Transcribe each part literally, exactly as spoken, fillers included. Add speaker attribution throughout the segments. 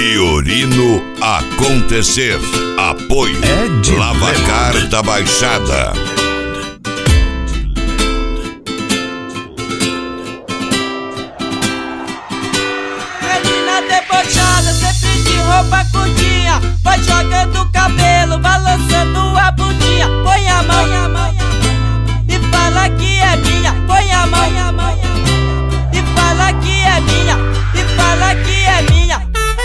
Speaker 1: Fiorino Acontecer. Apoio
Speaker 2: Ed
Speaker 1: Lavacar da Baixada.
Speaker 3: Menina debochada, sempre de roupa curtinha, vai jogando o cabelo, balançando a bundinha. Põe a mão e fala que é minha. Põe a mão e fala que é minha. E fala que é minha.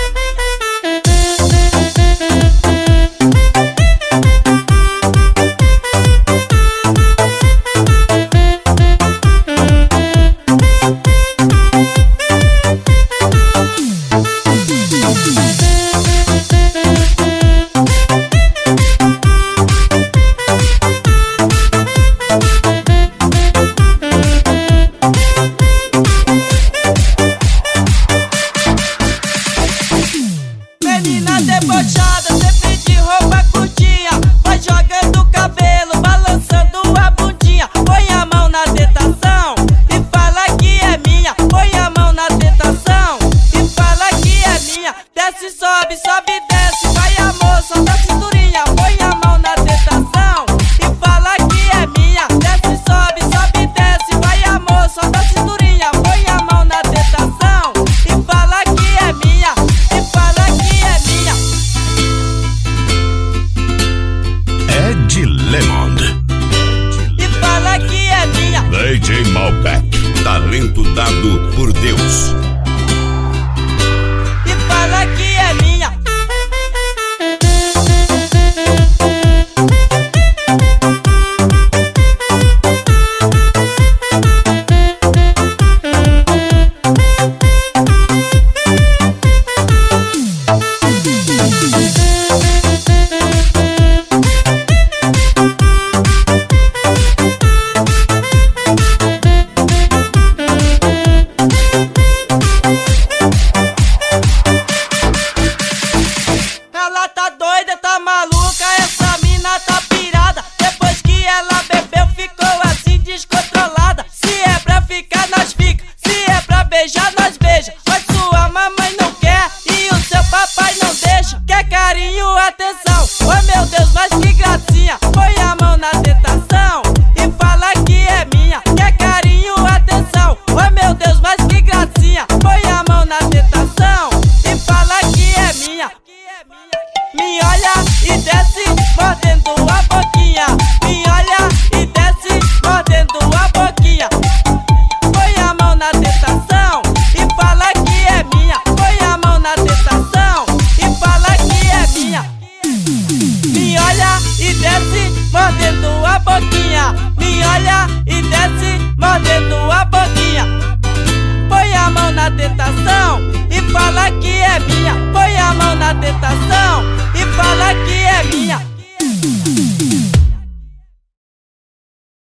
Speaker 3: Menina debochada, sempre de roupa curtinha, vai jogando o cabelo, balançando a bundinha. Põe a mão na tentação e fala que é minha. Põe a mão na tentação e fala que é minha. Desce, sobe, sobe, desce.